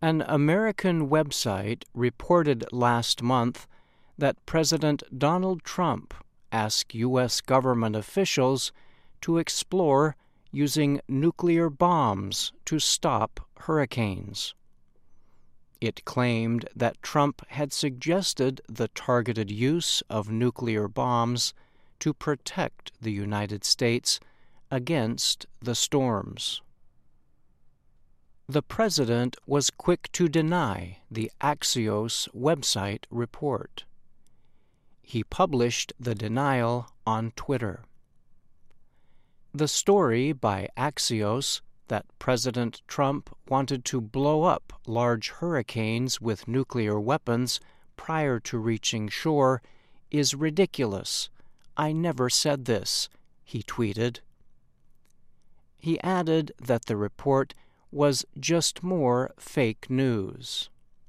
An American website reported last month that President Donald Trump asked U.S. government officials to explore using nuclear bombs to stop hurricanes. It claimed that Trump had suggested the targeted use of nuclear bombs to protect the United States against the storms. The president was quick to deny the Axios website report. He published the denial on Twitter. The story by Axios that President Trump wanted to blow up large hurricanes with nuclear weapons prior to reaching shore is ridiculous. I never said this, he tweeted. He added that the report was just more fake news.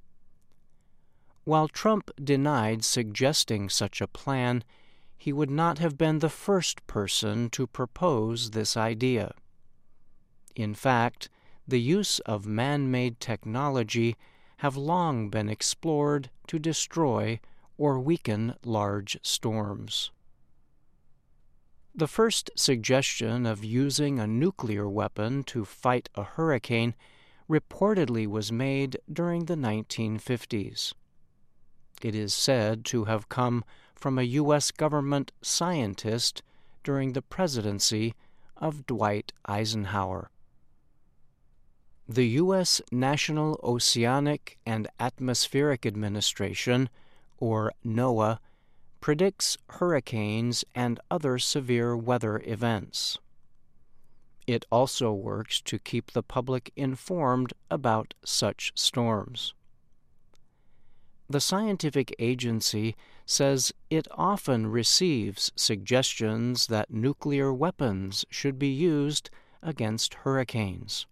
While Trump denied suggesting such a plan, he would not have been the first person to propose this idea. In fact, the use of man-made technology have long been explored to destroy or weaken large storms. The first suggestion of using a nuclear weapon to fight a hurricane reportedly was made during the 1950s. It is said to have come from a U.S. government scientist during the presidency of Dwight Eisenhower. The U.S. National Oceanic and Atmospheric Administration, or NOAA, predicts hurricanes and other severe weather events. It also works to keep the public informed about such storms. The scientific agency says it often receives suggestions that nuclear weapons should be used against hurricanes.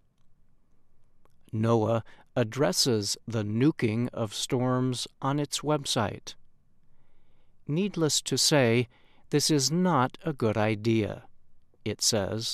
NOAA addresses the nuking of storms on its website. Needless to say, this is not a good idea, it says.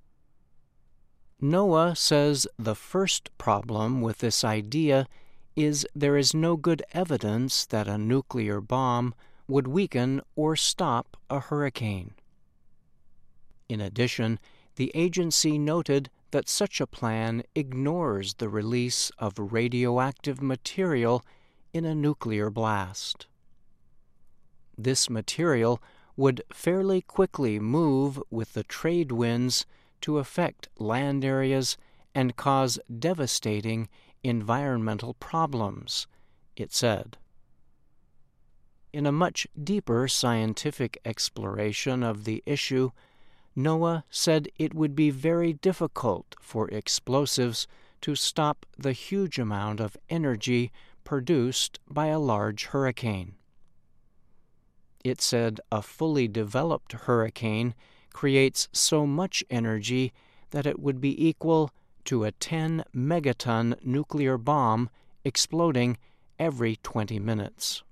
NOAA says the first problem with this idea is there is no good evidence that a nuclear bomb would weaken or stop a hurricane. In addition, the agency noted that such a plan ignores the release of radioactive material in a nuclear blast. This material would fairly quickly move with the trade winds to affect land areas and cause devastating environmental problems, it said. In a much deeper scientific exploration of the issue, NOAA said it would be very difficult for explosives to stop the huge amount of energy produced by a large hurricane. It said a fully developed hurricane creates so much energy that it would be equal to a 10-megaton nuclear bomb exploding every 20 minutes.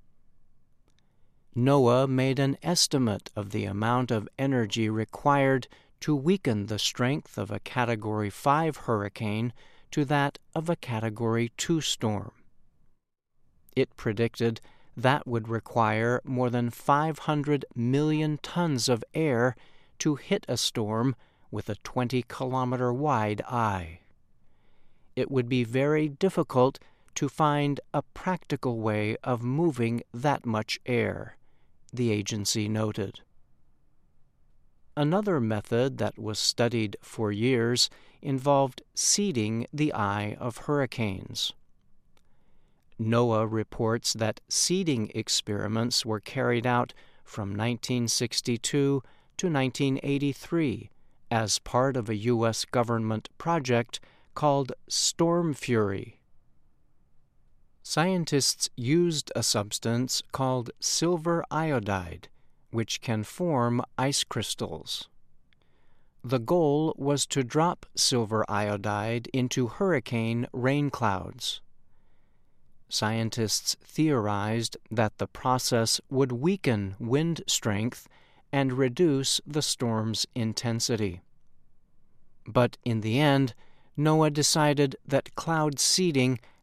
NOAA made an estimate of the amount of energy required to weaken the strength of a Category 5 hurricane to that of a Category 2 storm. It predicted that would require more than 500 million tons of air to hit a storm with a 20-kilometer wide eye. It would be very difficult to find a practical way of moving that much air, the agency noted. Another method that was studied for years involved seeding the eye of hurricanes. NOAA reports that seeding experiments were carried out from 1962 to 1983 as part of a U.S. government project called Storm Fury. Scientists used a substance called silver iodide, which can form ice crystals. The goal was to drop silver iodide into hurricane rain clouds. Scientists theorized that the process would weaken wind strength and reduce the storm's intensity. But in the end, NOAA decided that cloud seeding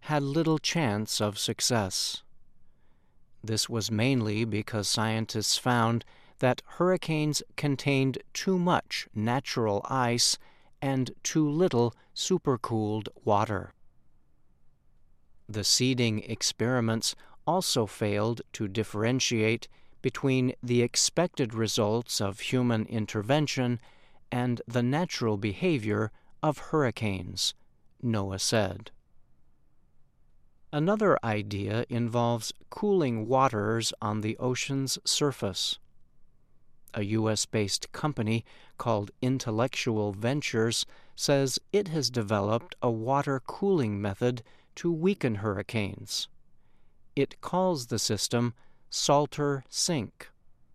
had little chance of success. This was mainly because scientists found that hurricanes contained too much natural ice and too little supercooled water. The seeding experiments also failed to differentiate between the expected results of human intervention and the natural behavior of hurricanes, NOAA said. Another idea involves cooling waters on the ocean's surface. A U.S.-based company called Intellectual Ventures says it has developed a water cooling method to weaken hurricanes. It calls the system Salter Sink.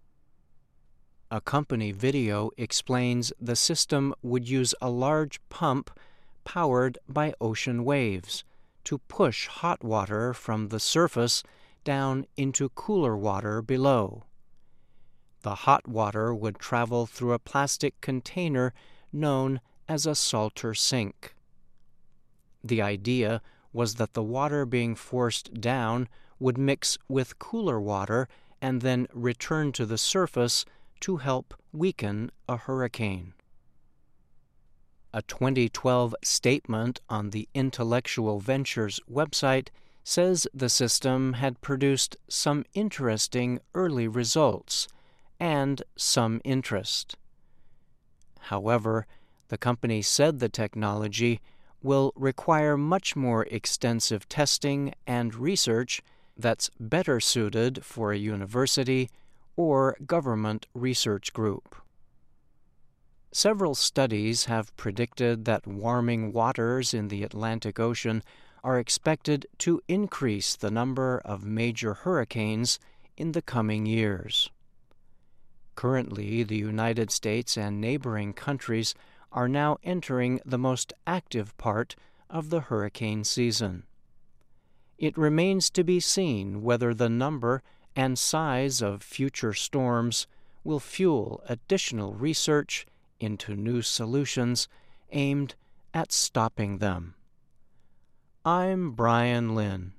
A company video explains the system would use a large pump powered by ocean waves to push hot water from the surface down into cooler water below. The hot water would travel through a plastic container known as a Salter Sink. The idea was that the water being forced down would mix with cooler water and then return to the surface to help weaken a hurricane. A 2012 statement on the Intellectual Ventures website says the system had produced some interesting early results and some interest. However, the company said the technology will require much more extensive testing and research that's better suited for a university or government research group. Several studies have predicted that warming waters in the Atlantic Ocean are expected to increase the number of major hurricanes in the coming years. Currently, the United States and neighboring countries are now entering the most active part of the hurricane season. It remains to be seen whether the number and size of future storms will fuel additional research into new solutions aimed at stopping them. I'm Brian Lynn.